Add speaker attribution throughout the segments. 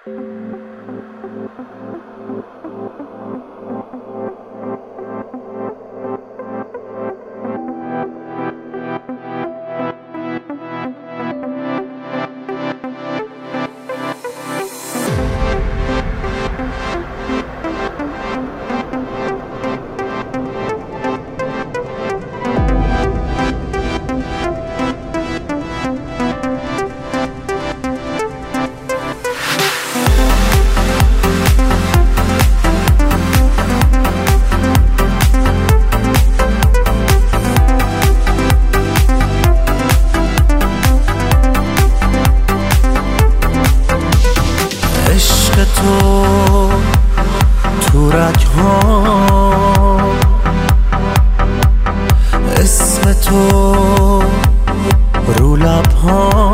Speaker 1: تو رگ‌ها اسم تو رو لب‌ها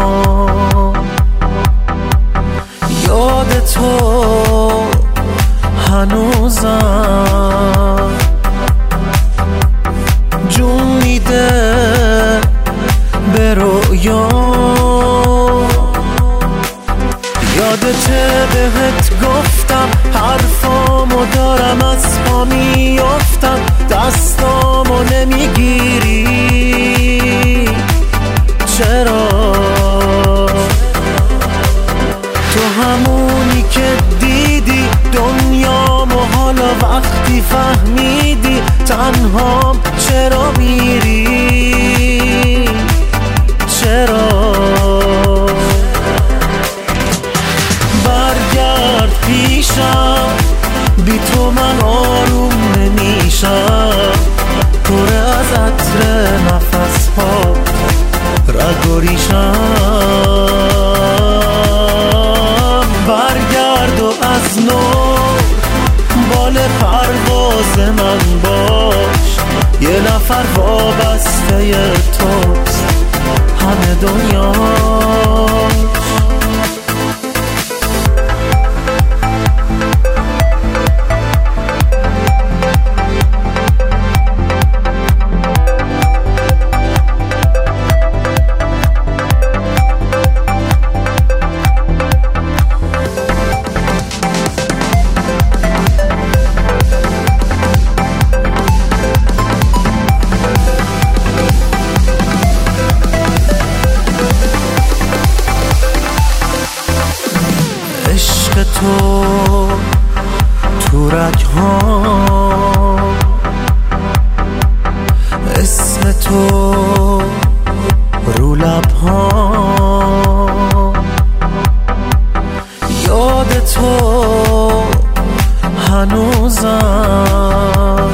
Speaker 1: یاد تو هنوزم جون میده به رویا یادته بهت گفتم حرفامو دارم از پا میافتم دستامو نمیگیری چرا تو همونی که دیدی دنیامو حالا وقتی فهمیدی تنهام چرا میری چرا برگرد پیشم بی تو من آروم نمیشم پر از عطر نفس ها رگ و ریشم برگرد و از نو بال پرواز من باش یه نفر وابسته توست همه دنیاش عشق تو رگ‌ها اسم تو رو لب‌ها یاد تو هنوزم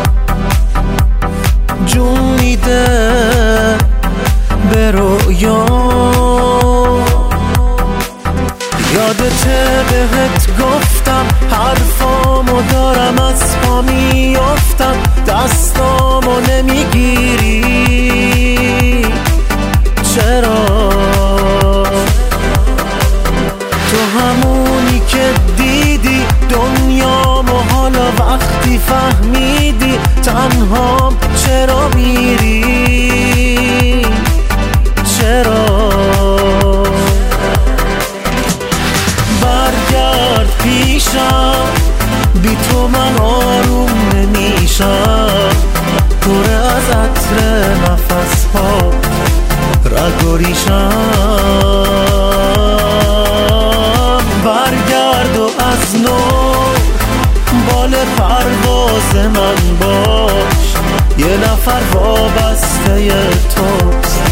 Speaker 1: جون میده به رویا یادته بهت گفتم حرفامو دارم از پا میافتم دستامو نمیگیری چرا تو همونی که دیدی دنیامو حالا وقتی فهمیدی تنهام چرا میری چرا برگرد پیشم بی تو من آروم نمیشم پر از عطر نفس ها رگ و ریشم برگرد و از نو بال پرواز من باش یه نفر وابسته توست